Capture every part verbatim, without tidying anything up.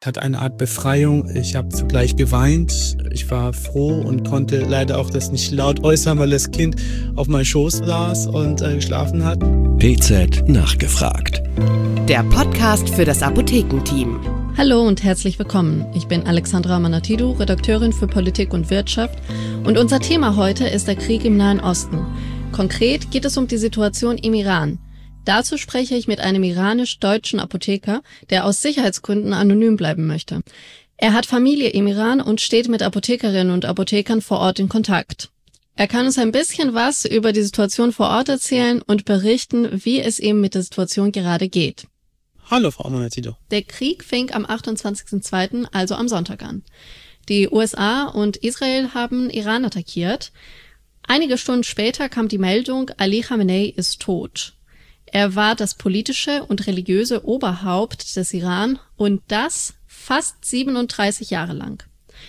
hatte eine Art Befreiung. Ich habe zugleich geweint. Ich war froh und konnte leider auch das nicht laut äußern, weil das Kind auf meinem Schoß saß und äh, geschlafen hat. P Z nachgefragt. Der Podcast für das Apothekenteam. Hallo und herzlich willkommen. Ich bin Alexandra Manatidou, Redakteurin für Politik und Wirtschaft. Und unser Thema heute ist der Krieg im Nahen Osten. Konkret geht es um die Situation im Iran. Dazu spreche ich mit einem iranisch-deutschen Apotheker, der aus Sicherheitsgründen anonym bleiben möchte. Er hat Familie im Iran und steht mit Apothekerinnen und Apothekern vor Ort in Kontakt. Er kann uns ein bisschen was über die Situation vor Ort erzählen und berichten, wie es ihm mit der Situation gerade geht. Hallo, Frau Manatidou. Der Krieg fing am achtundzwanzigsten zweiten, also am Sonntag an. Die U S A und Israel haben Iran attackiert. Einige Stunden später kam die Meldung, Ali Khamenei ist tot. Er war das politische und religiöse Oberhaupt des Iran und das fast siebenunddreißig Jahre lang.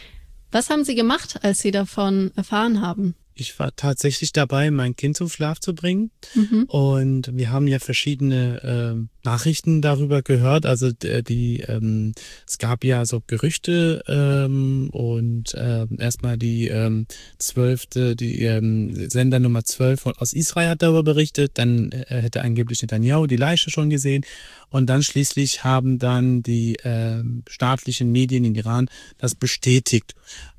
Was haben Sie gemacht, als Sie davon erfahren haben? Ich war tatsächlich dabei, mein Kind zum Schlaf zu bringen. Mhm. Und wir haben ja verschiedene ähm, Nachrichten darüber gehört. Also die, die ähm, es gab ja so Gerüchte ähm, und ähm, erstmal die ähm, zwölfte, die ähm, Sender Nummer zwölf aus Israel hat darüber berichtet. Dann äh, hätte angeblich Netanyahu die Leiche schon gesehen. Und dann schließlich haben dann die ähm, staatlichen Medien in Iran das bestätigt.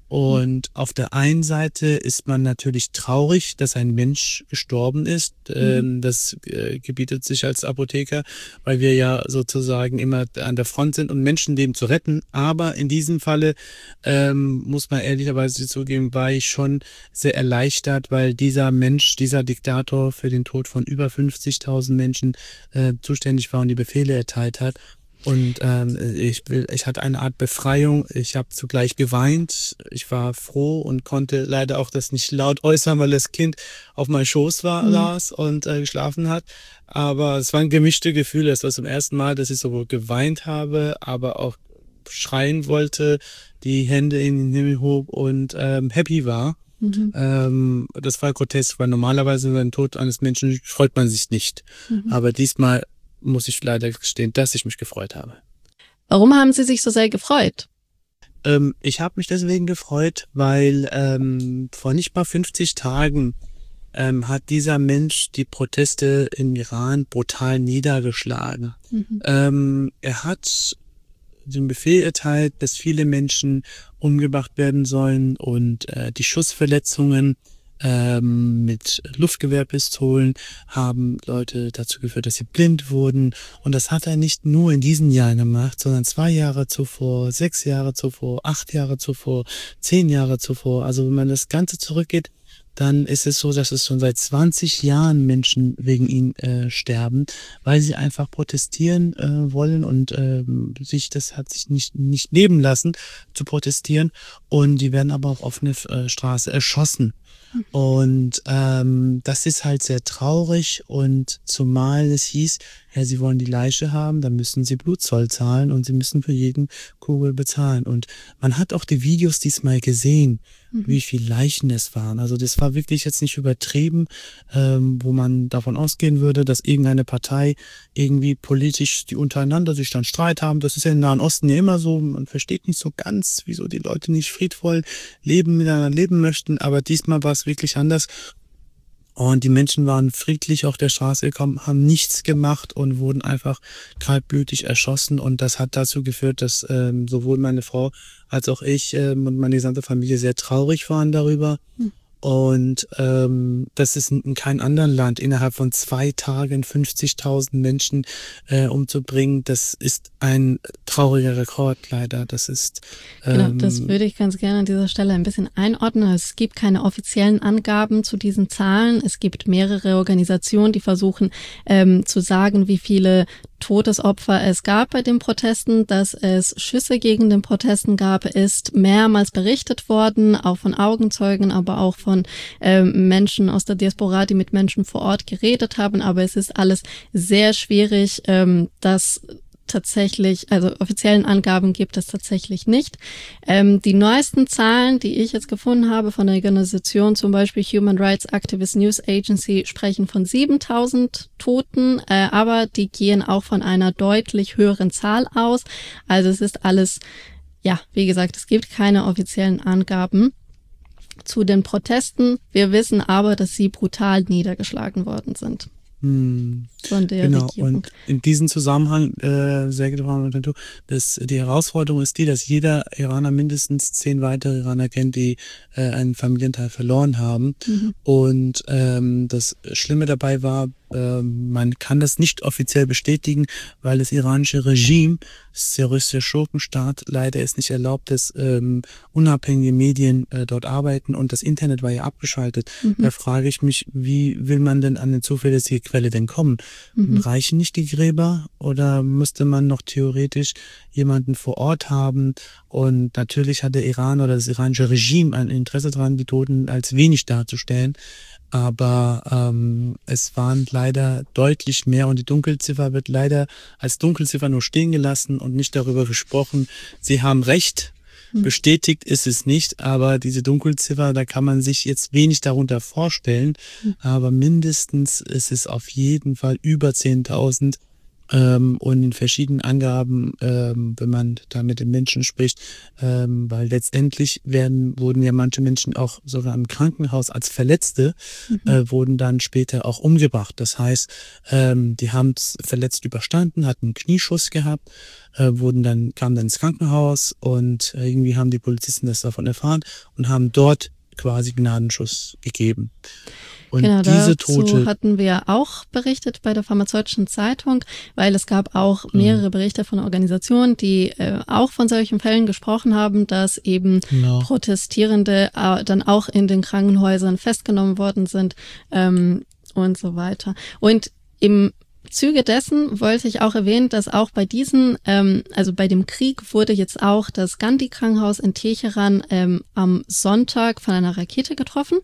Und auf der einen Seite ist man natürlich traurig, dass ein Mensch gestorben ist. Mhm. Das gebietet sich als Apotheker, weil wir ja sozusagen immer an der Front sind, um Menschenleben zu retten. Aber in diesem Falle ähm, muss man ehrlicherweise zugeben, war ich schon sehr erleichtert, weil dieser Mensch, dieser Diktator für den Tod von über fünfzigtausend Menschen äh, zuständig war und die Befehle erteilt hat. Und ähm, ich will, ich hatte eine Art Befreiung. Ich habe zugleich geweint. Ich war froh und konnte leider auch das nicht laut äußern, weil das Kind auf meinem Schoß war, mhm. saß und äh, geschlafen hat. Aber es waren gemischte Gefühle. Es war zum ersten Mal, dass ich sowohl geweint habe, aber auch schreien wollte, die Hände in den Himmel hob und ähm, happy war. Mhm. Ähm, das war grotesk, weil normalerweise über den Tod eines Menschen freut man sich nicht. Mhm. Aber diesmal muss ich leider gestehen, dass ich mich gefreut habe. Warum haben Sie sich so sehr gefreut? Ähm, ich habe mich deswegen gefreut, weil ähm, vor nicht mal fünfzig Tagen ähm, hat dieser Mensch die Proteste im Iran brutal niedergeschlagen. Mhm. Ähm, er hat den Befehl erteilt, dass viele Menschen umgebracht werden sollen und äh, die Schussverletzungen Ähm, mit Luftgewehrpistolen haben Leute dazu geführt, dass sie blind wurden. Und das hat er nicht nur in diesen Jahren gemacht, sondern zwei Jahre zuvor, sechs Jahre zuvor, acht Jahre zuvor, zehn Jahre zuvor. Also wenn man das Ganze zurückgeht, dann ist es so, dass es schon seit zwanzig Jahren Menschen wegen ihn äh, sterben, weil sie einfach protestieren äh, wollen und äh, sich das hat sich nicht nicht nehmen lassen zu protestieren. Und die werden aber auf offene äh, Straße erschossen. Und ähm, das ist halt sehr traurig und zumal es hieß, ja, sie wollen die Leiche haben, dann müssen sie Blutzoll zahlen und sie müssen für jeden Kugel bezahlen. Und man hat auch die Videos diesmal gesehen, mhm. wie viele Leichen es waren. Also das war wirklich jetzt nicht übertrieben, ähm, wo man davon ausgehen würde, dass irgendeine Partei irgendwie politisch die untereinander sich dann Streit haben. Das ist ja im Nahen Osten ja immer so. Man versteht nicht so ganz, wieso die Leute nicht friedvoll leben, miteinander leben möchten. Aber diesmal war es wirklich anders. Und die Menschen waren friedlich auf der Straße gekommen, haben nichts gemacht und wurden einfach kaltblütig erschossen. Und das hat dazu geführt, dass ähm, sowohl meine Frau als auch ich ähm, und meine gesamte Familie sehr traurig waren darüber. Hm. Und ähm, das ist in, in keinem anderen Land innerhalb von zwei Tagen fünfzigtausend Menschen äh, umzubringen. Das ist ein trauriger Rekord leider. Das ist ähm, genau, das würde ich ganz gerne an dieser Stelle ein bisschen einordnen. Es gibt keine offiziellen Angaben zu diesen Zahlen. Es gibt mehrere Organisationen, die versuchen ähm, zu sagen, wie viele Todesopfer es gab bei den Protesten. Dass es Schüsse gegen den Protesten gab, ist mehrmals berichtet worden, auch von Augenzeugen, aber auch von ähm, Menschen aus der Diaspora, die mit Menschen vor Ort geredet haben. Aber es ist alles sehr schwierig, ähm, das tatsächlich, also offiziellen Angaben gibt es tatsächlich nicht. Ähm, die neuesten Zahlen, die ich jetzt gefunden habe von der Organisation, zum Beispiel Human Rights Activist News Agency, sprechen von siebentausend Toten, äh, aber die gehen auch von einer deutlich höheren Zahl aus. Also es ist alles, ja, wie gesagt, es gibt keine offiziellen Angaben zu den Protesten. Wir wissen aber, dass sie brutal niedergeschlagen worden sind. Hm. Von der genau, Regierung. und in diesem Zusammenhang, äh, sehr geehrte Frau Manatou, das, die Herausforderung ist die, dass jeder Iraner mindestens zehn weitere Iraner kennt, die äh, einen Familienteil verloren haben. Mhm. Und ähm, das Schlimme dabei war, äh, man kann das nicht offiziell bestätigen, weil das iranische Regime, das terroristische Schurkenstaat, leider es nicht erlaubt, dass ähm, unabhängige Medien äh, dort arbeiten, und das Internet war ja abgeschaltet. Mhm. Da frage ich mich, wie will man denn an eine zuverlässige Quelle denn kommen? Mhm. Reichen nicht die Gräber, oder müsste man noch theoretisch jemanden vor Ort haben? Und natürlich hat der Iran oder das iranische Regime ein Interesse daran, die Toten als wenig darzustellen. Aber ähm, es waren leider deutlich mehr, und die Dunkelziffer wird leider als Dunkelziffer nur stehen gelassen und nicht darüber gesprochen. Sie haben recht. Bestätigt ist es nicht, aber diese Dunkelziffer, da kann man sich jetzt wenig darunter vorstellen, aber mindestens ist es auf jeden Fall über zehntausend. Ähm, und in verschiedenen Angaben, ähm, wenn man da mit den Menschen spricht, ähm, weil letztendlich werden, wurden ja manche Menschen auch sogar im Krankenhaus als Verletzte, mhm. äh, wurden dann später auch umgebracht. Das heißt, ähm, die haben es verletzt überstanden, hatten einen Knieschuss gehabt, äh, wurden dann, kamen dann ins Krankenhaus, und äh, irgendwie haben die Polizisten das davon erfahren und haben dort quasi Gnadenschuss gegeben. Und genau, diese dazu Tote hatten wir auch berichtet bei der Pharmazeutischen Zeitung, weil es gab auch mehrere Berichte von Organisationen, die äh, auch von solchen Fällen gesprochen haben, dass eben genau. Protestierende äh, dann auch in den Krankenhäusern festgenommen worden sind ähm, und so weiter. Und im Zuge dessen wollte ich auch erwähnen, dass auch bei diesen, ähm, also bei dem Krieg wurde jetzt auch das Gandhi-Krankenhaus in Teheran ähm, am Sonntag von einer Rakete getroffen.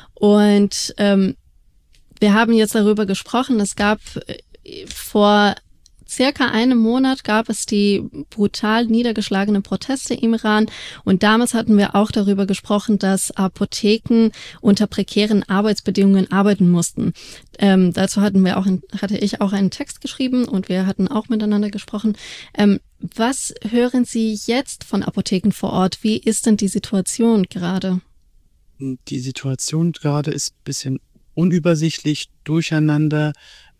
Und ähm, wir haben jetzt darüber gesprochen, es gab äh, vor circa einem Monat gab es die brutal niedergeschlagenen Proteste im Iran, und damals hatten wir auch darüber gesprochen, dass Apotheken unter prekären Arbeitsbedingungen arbeiten mussten. Ähm, dazu hatten wir auch, ein, hatte ich auch einen Text geschrieben, und wir hatten auch miteinander gesprochen. Ähm, was hören Sie jetzt von Apotheken vor Ort? Wie ist denn die Situation gerade? Die Situation gerade ist ein bisschen unübersichtlich, durcheinander.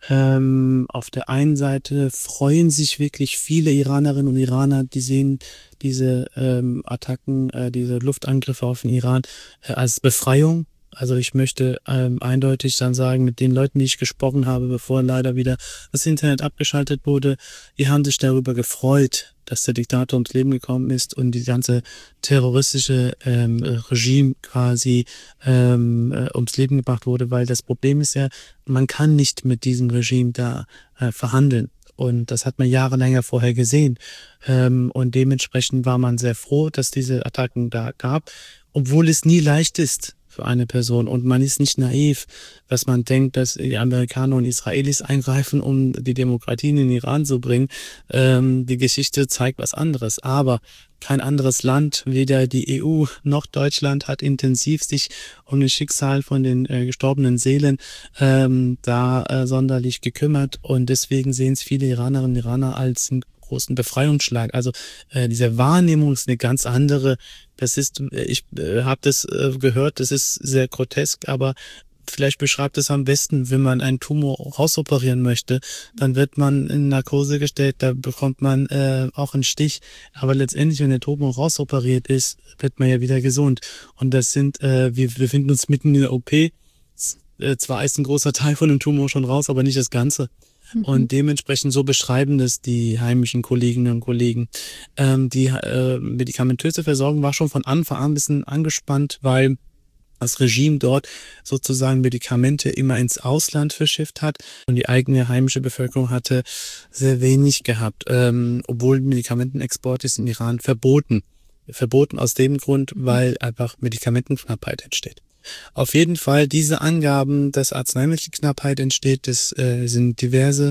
Ähm, auf der einen Seite freuen sich wirklich viele Iranerinnen und Iraner, die sehen diese ähm, Attacken, äh, diese Luftangriffe auf den Iran äh, als Befreiung. Also ich möchte ähm, eindeutig dann sagen, mit den Leuten, die ich gesprochen habe, bevor leider wieder das Internet abgeschaltet wurde, die haben sich darüber gefreut, dass der Diktator ums Leben gekommen ist und die ganze terroristische ähm, Regime quasi ähm, äh, ums Leben gebracht wurde, weil das Problem ist ja, man kann nicht mit diesem Regime da äh, verhandeln. Und das hat man jahrelang vorher gesehen. Ähm, und dementsprechend war man sehr froh, dass diese Attacken da gab, obwohl es nie leicht ist für eine Person. Und man ist nicht naiv, dass man denkt, dass die Amerikaner und Israelis eingreifen, um die Demokratie in den Iran zu bringen. Ähm, die Geschichte zeigt was anderes. Aber kein anderes Land, weder die E U noch Deutschland, hat intensiv sich um das Schicksal von den äh, gestorbenen Seelen ähm, da äh, sonderlich gekümmert. Und deswegen sehen es viele Iranerinnen und Iraner als einen großen Befreiungsschlag. Also äh, diese Wahrnehmung ist eine ganz andere. Das ist, ich äh, habe das äh, gehört, das ist sehr grotesk, aber vielleicht beschreibt es am besten, wenn man einen Tumor rausoperieren möchte, dann wird man in Narkose gestellt, da bekommt man äh, auch einen Stich, aber letztendlich, wenn der Tumor rausoperiert ist, wird man ja wieder gesund. Und das sind, äh, wir befinden uns mitten in der O P, äh, zwar ist ein großer Teil von dem Tumor schon raus, aber nicht das Ganze. Mhm. Und dementsprechend so beschreiben das die heimischen Kolleginnen und Kollegen. Ähm, die äh, medikamentöse Versorgung war schon von Anfang an ein bisschen angespannt, weil das Regime dort sozusagen Medikamente immer ins Ausland verschifft hat und die eigene heimische Bevölkerung hatte sehr wenig gehabt, ähm, obwohl Medikamentenexport ist im Iran verboten. Verboten aus dem Grund, weil einfach Medikamentenknappheit entsteht. Auf jeden Fall diese Angaben, dass Arzneimittelknappheit entsteht, das äh, sind diverse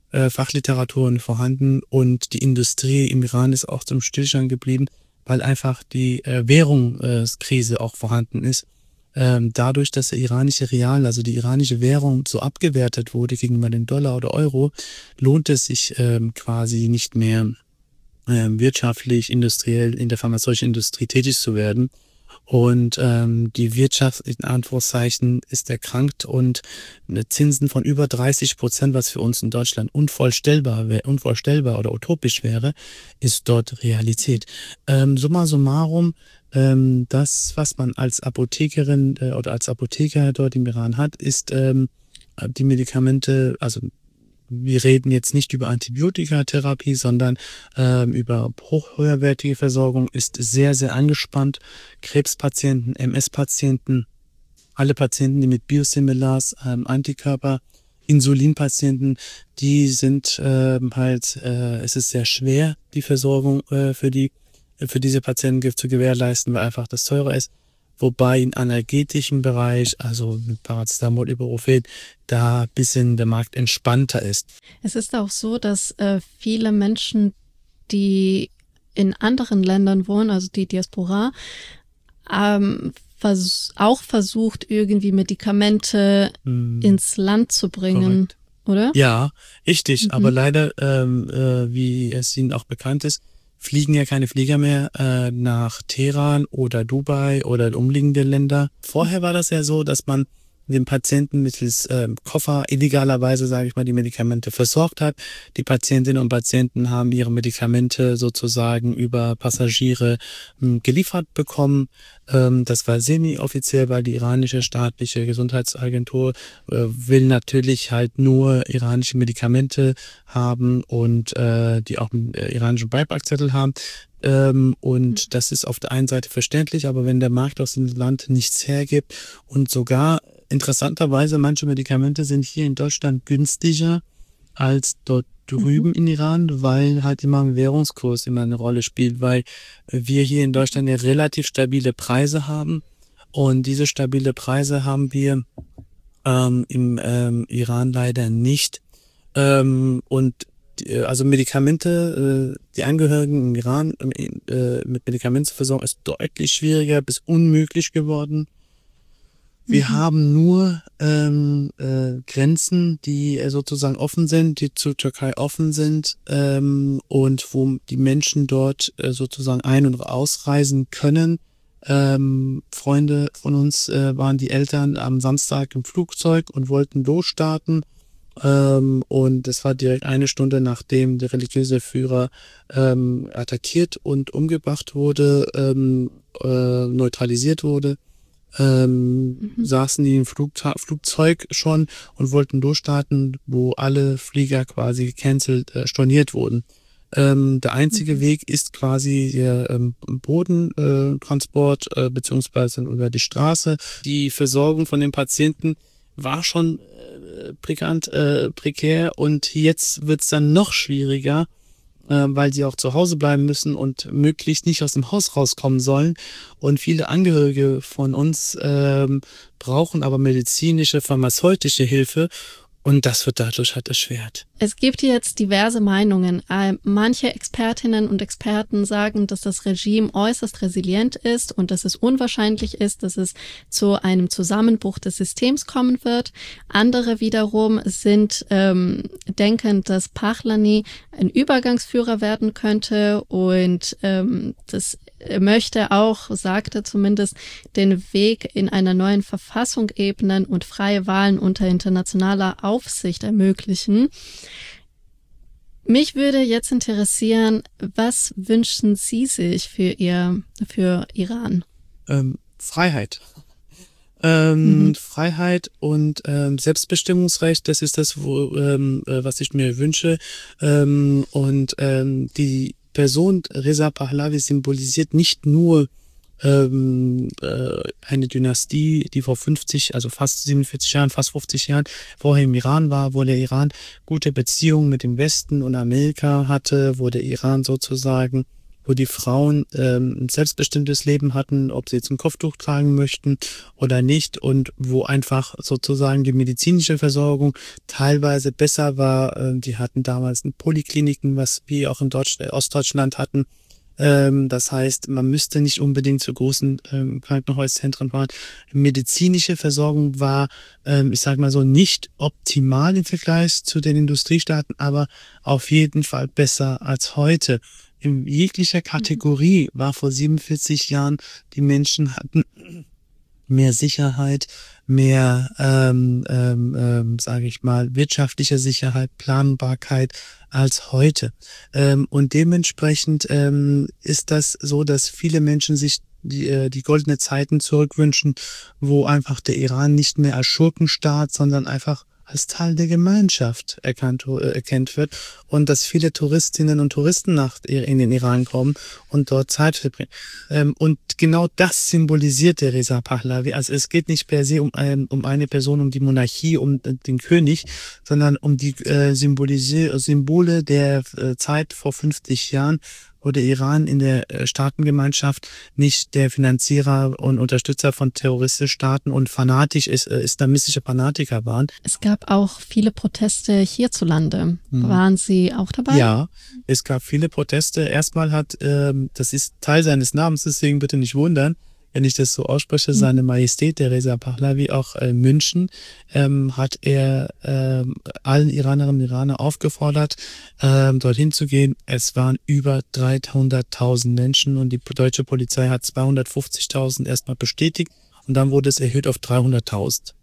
äh, Fachliteraturen vorhanden und die Industrie im Iran ist auch zum Stillstand geblieben, weil einfach die äh, Währungskrise auch vorhanden ist. Ähm, dadurch, dass der iranische Rial, also die iranische Währung, so abgewertet wurde gegenüber dem Dollar oder Euro, lohnt es sich ähm, quasi nicht mehr ähm, wirtschaftlich, industriell in der pharmazeutischen Industrie tätig zu werden. Und ähm, die Wirtschaft in Anführungszeichen ist erkrankt und Zinsen von über dreißig Prozent, was für uns in Deutschland unvorstellbar, wär, unvorstellbar oder utopisch wäre, ist dort Realität. Ähm, summa summarum, ähm, das, was man als Apothekerin äh, oder als Apotheker dort im Iran hat, ist ähm, die Medikamente, also wir reden jetzt nicht über Antibiotikatherapie, sondern ähm, über hochhöherwertige Versorgung, ist sehr, sehr angespannt. Krebspatienten, M S-Patienten, alle Patienten, die mit Biosimilars, ähm, Antikörper, Insulinpatienten, die sind ähm, halt, äh, es ist sehr schwer, die Versorgung äh, für die für diese Patienten zu gewährleisten, weil einfach das teurer ist. Wobei im analgetischen Bereich, also mit Paracetamol, Ibuprofen, da ein bisschen der Markt entspannter ist. Es ist auch so, dass äh, viele Menschen, die in anderen Ländern wohnen, also die Diaspora, ähm, vers- auch versucht, irgendwie Medikamente hm. ins Land zu bringen, korrekt. Oder? Ja, richtig. Mhm. Aber leider, ähm, äh, wie es Ihnen auch bekannt ist, fliegen ja keine Flieger mehr äh, nach Teheran oder Dubai oder umliegende Länder. Vorher war das ja so, dass man den Patienten mittels äh, Koffer illegalerweise, sage ich mal, die Medikamente versorgt hat. Die Patientinnen und Patienten haben ihre Medikamente sozusagen über Passagiere mh, geliefert bekommen. Ähm, das war semi-offiziell, weil die iranische staatliche Gesundheitsagentur äh, will natürlich halt nur iranische Medikamente haben und äh, die auch einen äh, iranischen Beipackzettel haben. Ähm, und das ist auf der einen Seite verständlich, aber wenn der Markt aus dem Land nichts hergibt und sogar interessanterweise, manche Medikamente sind hier in Deutschland günstiger als dort drüben mhm. in Iran, weil halt immer ein Währungskurs immer eine Rolle spielt, weil wir hier in Deutschland ja relativ stabile Preise haben und diese stabile Preise haben wir ähm, im ähm, Iran leider nicht. Ähm, und die, also Medikamente, äh, die Angehörigen im Iran äh, mit Medikamenten zu versorgen, ist deutlich schwieriger bis unmöglich geworden. Wir mhm. haben nur ähm, äh, Grenzen, die äh, sozusagen offen sind, die zur Türkei offen sind ähm, und wo die Menschen dort äh, sozusagen ein- und ausreisen können. Ähm, Freunde von uns äh, waren die Eltern am Samstag im Flugzeug und wollten losstarten. Ähm, und es war direkt eine Stunde, nachdem der religiöse Führer ähm, attackiert und umgebracht wurde, ähm, äh, neutralisiert wurde. Ähm, mhm. saßen die im Flugta- Flugzeug schon und wollten durchstarten, wo alle Flieger quasi gecancelt, äh, storniert wurden. Ähm, der einzige mhm. Weg ist quasi der ähm, Bodentransport äh, beziehungsweise über die Straße. Die Versorgung von den Patienten war schon äh, prekant, äh, prekär und jetzt wird's dann noch schwieriger, weil sie auch zu Hause bleiben müssen und möglichst nicht aus dem Haus rauskommen sollen. Und viele Angehörige von uns ähm, brauchen aber medizinische, pharmazeutische Hilfe. Und das wird dadurch halt erschwert. Es gibt jetzt diverse Meinungen. Manche Expertinnen und Experten sagen, dass das Regime äußerst resilient ist und dass es unwahrscheinlich ist, dass es zu einem Zusammenbruch des Systems kommen wird. Andere wiederum sind ähm, denken, dass Pahlavi ein Übergangsführer werden könnte und ähm, das Er möchte auch, sagte zumindest, den Weg in einer neuen Verfassung ebnen und freie Wahlen unter internationaler Aufsicht ermöglichen. Mich würde jetzt interessieren, was wünschen Sie sich für ihr, für Iran? Ähm, Freiheit. Ähm, mhm. Freiheit und ähm, Selbstbestimmungsrecht, das ist das, wo, ähm, was ich mir wünsche. Ähm, und ähm, die Person Reza Pahlavi symbolisiert nicht nur ähm, äh, eine Dynastie, die vor fünfzig, also fast siebenundvierzig Jahren, fast fünfzig Jahren vorher im Iran war, wo der Iran gute Beziehungen mit dem Westen und Amerika hatte, wo der Iran sozusagen wo die Frauen ähm, ein selbstbestimmtes Leben hatten, ob sie jetzt ein Kopftuch tragen möchten oder nicht, und wo einfach sozusagen die medizinische Versorgung teilweise besser war. Ähm, die hatten damals Polikliniken, was wir auch in Deutsch, äh, Ostdeutschland hatten. Ähm, das heißt, man müsste nicht unbedingt zu großen ähm, Krankenhauszentren fahren. Medizinische Versorgung war, ähm, ich sage mal so, nicht optimal im Vergleich zu den Industriestaaten, aber auf jeden Fall besser als heute. In jeglicher Kategorie war vor siebenundvierzig Jahren, die Menschen hatten mehr Sicherheit, mehr, ähm, ähm, ähm, sage ich mal, wirtschaftliche Sicherheit, Planbarkeit als heute. Ähm, und dementsprechend ähm, ist das so, dass viele Menschen sich die, äh, die goldene Zeiten zurückwünschen, wo einfach der Iran nicht mehr als Schurkenstaat, sondern einfach als Teil der Gemeinschaft erkannt, äh, erkannt wird, und dass viele Touristinnen und Touristen nach in den Iran kommen und dort Zeit verbringen. Ähm, und genau das symbolisiert der Reza Pahlavi. Also es geht nicht per se um, ein, um eine Person, um die Monarchie, um den König, sondern um die äh, Symbolisi- Symbole der äh, Zeit vor fünfzig Jahren, wo der Iran in der Staatengemeinschaft nicht der Finanzierer und Unterstützer von terroristischen Staaten und fanatisch ist, äh, islamistische Fanatiker waren. Es gab auch viele Proteste hierzulande. Mhm. Waren Sie auch dabei? Ja, es gab viele Proteste. Erstmal hat, ähm, das ist Teil seines Namens, deswegen bitte nicht wundern, wenn ich das so ausspreche, mhm. Seine Majestät, der Reza Pahlavi, auch in äh, München, ähm, hat er ähm, allen Iranerinnen und Iranern aufgefordert, ähm, dorthin zu gehen. Es waren über dreihunderttausend Menschen und die deutsche Polizei hat zweihundertfünfzigtausend erstmal bestätigt und dann wurde es erhöht auf dreihunderttausend.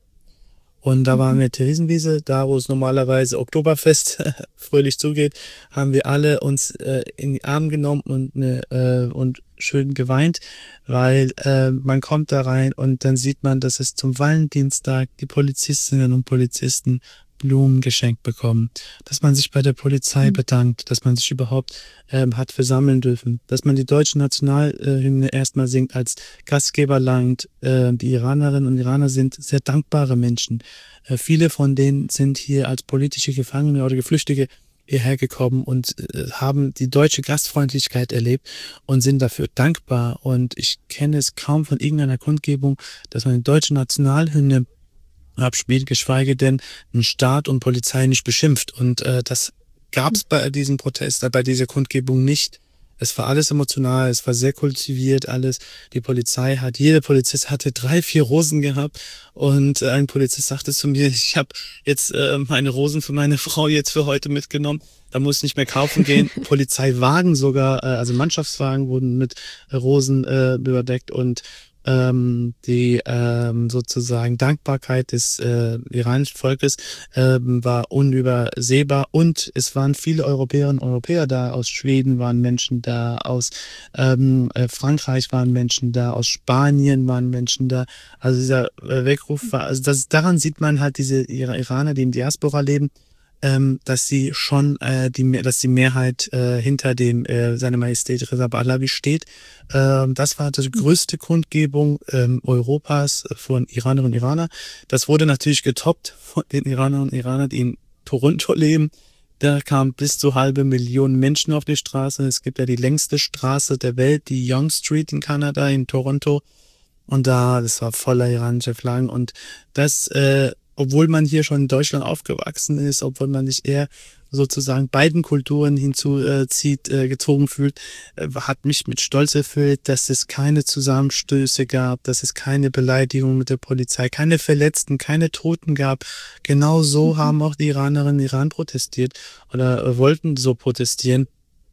Und da waren wir in Theresienwiese, da wo es normalerweise Oktoberfest fröhlich zugeht, haben wir alle uns äh, in die Arme genommen und, ne, äh, und schön geweint, weil äh, man kommt da rein und dann sieht man, dass es zum Valentinstag die Polizistinnen und Polizisten Blumen geschenkt bekommen, dass man sich bei der Polizei mhm. bedankt, dass man sich überhaupt ähm, hat versammeln dürfen, dass man die deutsche Nationalhymne erstmal singt als Gastgeberland. Äh, die Iranerinnen und Iraner sind sehr dankbare Menschen. Äh, viele von denen sind hier als politische Gefangene oder Geflüchtete hierher gekommen und äh, haben die deutsche Gastfreundlichkeit erlebt und sind dafür dankbar. Und ich kenne es kaum von irgendeiner Kundgebung, dass man die deutsche Nationalhymne abspielt, geschweige denn einen Staat und Polizei nicht beschimpft. Und äh, das gab es bei diesem Protest, bei dieser Kundgebung nicht. Es war alles emotional, es war sehr kultiviert, alles. Die Polizei hat, jeder Polizist hatte drei, vier Rosen gehabt und ein Polizist sagte zu mir, ich habe jetzt äh, meine Rosen für meine Frau jetzt für heute mitgenommen. Da muss ich nicht mehr kaufen gehen. Polizeiwagen sogar, äh, also Mannschaftswagen wurden mit Rosen äh, überdeckt und ähm, die ähm, sozusagen Dankbarkeit des äh, iranischen Volkes ähm, war unübersehbar und es waren viele Europäerinnen und Europäer da, aus Schweden waren Menschen da, aus ähm, äh, Frankreich waren Menschen da, aus Spanien waren Menschen da, also dieser äh, Weckruf war, also das, daran sieht man halt diese Iraner, die in Diaspora leben, ähm, dass sie schon äh, die dass die Mehrheit äh, hinter dem äh, Seine Majestät Reza Pahlavi steht. Ähm, das war die größte Kundgebung ähm, Europas von Iranerinnen und Iranern. Das wurde natürlich getoppt von den Iranerinnen und Iranern, die in Toronto leben. Da kamen bis zu halbe Million Menschen auf die Straße. Es gibt ja die längste Straße der Welt, die Yonge Street in Kanada, in Toronto. Und da, das war voller iranischer Flaggen. Und das äh, obwohl man hier schon in Deutschland aufgewachsen ist, obwohl man sich eher sozusagen beiden Kulturen hinzuzieht, äh, gezogen fühlt, äh, hat mich mit Stolz erfüllt, dass es keine Zusammenstöße gab, dass es keine Beleidigung mit der Polizei, keine Verletzten, keine Toten gab. Genau so mhm. haben auch die Iranerinnen in Iran protestiert oder äh, wollten so protestieren.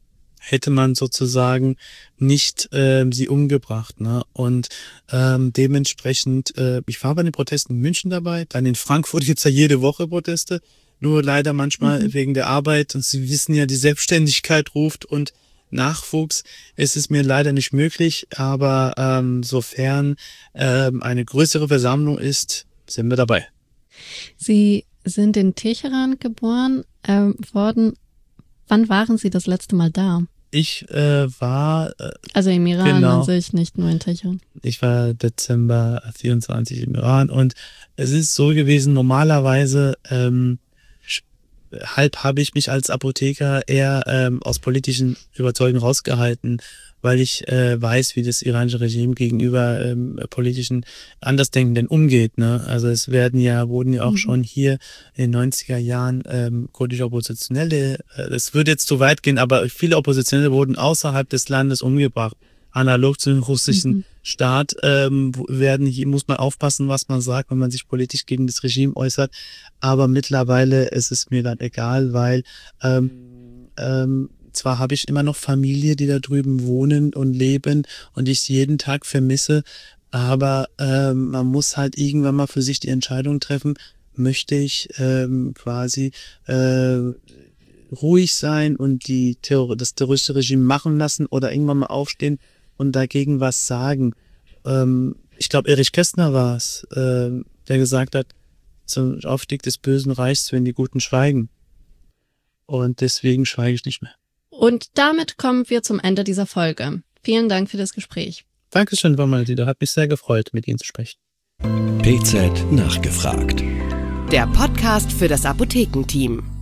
Hätte man sozusagen nicht äh, sie umgebracht. Ne? Und ähm, dementsprechend, äh, ich war bei den Protesten in München dabei, dann in Frankfurt gibt's ja jede Woche Proteste, nur leider manchmal mhm. wegen der Arbeit und Sie wissen ja, die Selbstständigkeit ruft und Nachwuchs ist es mir leider nicht möglich, aber ähm, sofern ähm, eine größere Versammlung ist, sind wir dabei. Sie sind in Teheran geboren äh, worden. Wann waren Sie das letzte Mal da? Ich äh, war... Äh, also im Iran genau, an sich, nicht nur in Teheran. Ich war Dezember vierundzwanzig im Iran und es ist so gewesen, normalerweise ähm, halb habe ich mich als Apotheker eher ähm, aus politischen Überzeugungen rausgehalten, weil ich äh, weiß, wie das iranische Regime gegenüber ähm, politischen Andersdenkenden umgeht. Ne? Also es werden ja, wurden ja auch mhm. schon hier in den neunziger Jahren ähm, kurdische Oppositionelle, es äh, würde jetzt zu weit gehen, aber viele Oppositionelle wurden außerhalb des Landes umgebracht. Analog zu dem russischen mhm. Staat ähm, werden hier muss man aufpassen, was man sagt, wenn man sich politisch gegen das Regime äußert. Aber mittlerweile ist es mir dann egal, weil ähm, ähm, zwar habe ich immer noch Familie, die da drüben wohnen und leben und ich jeden Tag vermisse, aber ähm, man muss halt irgendwann mal für sich die Entscheidung treffen, möchte ich ähm, quasi äh, ruhig sein und die Terror- das terroristische Regime machen lassen oder irgendwann mal aufstehen und dagegen was sagen. Ähm, ich glaube, Erich Kästner war es, äh, der gesagt hat, zum Aufstieg des Bösen reicht's, wenn die Guten schweigen. Und deswegen schweige ich nicht mehr. Und damit kommen wir zum Ende dieser Folge. Vielen Dank für das Gespräch. Dankeschön, Frau Maltido. Hat mich sehr gefreut, mit Ihnen zu sprechen. P Z nachgefragt. Der Podcast für das Apothekenteam.